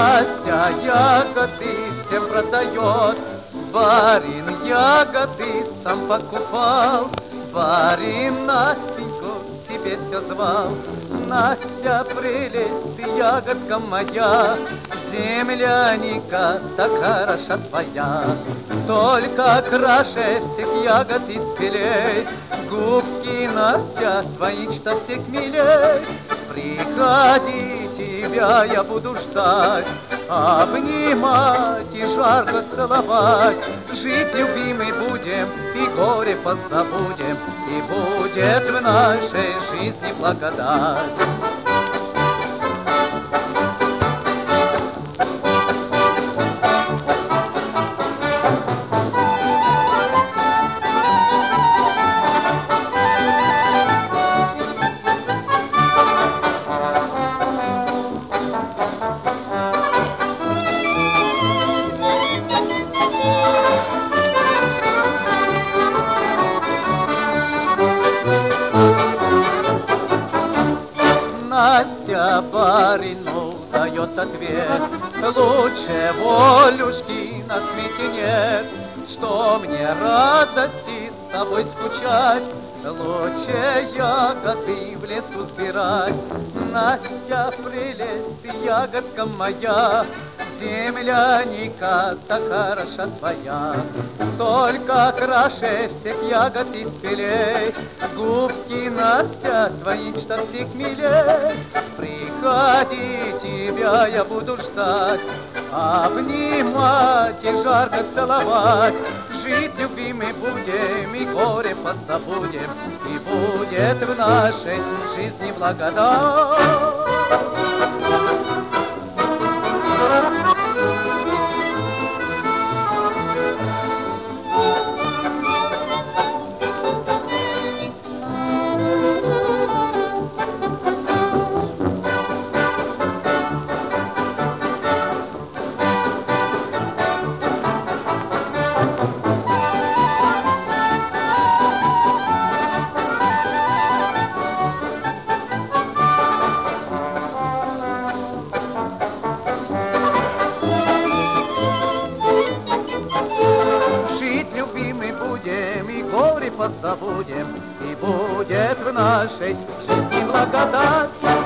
Настя ягоды всем продает, барин ягоды сам покупал. Барин Настеньку тебе все звал. Настя, прелесть, ты ягодка моя, земляника так хороша твоя. Только краше всех ягод испелей, губки, Настя, твои что всех милей. Приходи, тебя я буду ждать, обнимать и жарко целовать. Жить, любимый, будем и горе позабудем, и будет в нашей жизни благодать. Настя барину дает ответ: лучше волюшки на свете нет. Что мне радости с тобой скучать, лучше ягоды в лесу сбирать. Настя, прелесть, ты ягодка моя, земляника так хороша твоя. Только краше всех ягод испелей, губки, Настя, твои что всех милей. Приходи, тебя я буду ждать, обнимать и жарко целовать. Жить, любимый, будем и горе позабудем, и будет в нашей жизни благодать. И горе позабудем, и будет в нашей жизни благодать.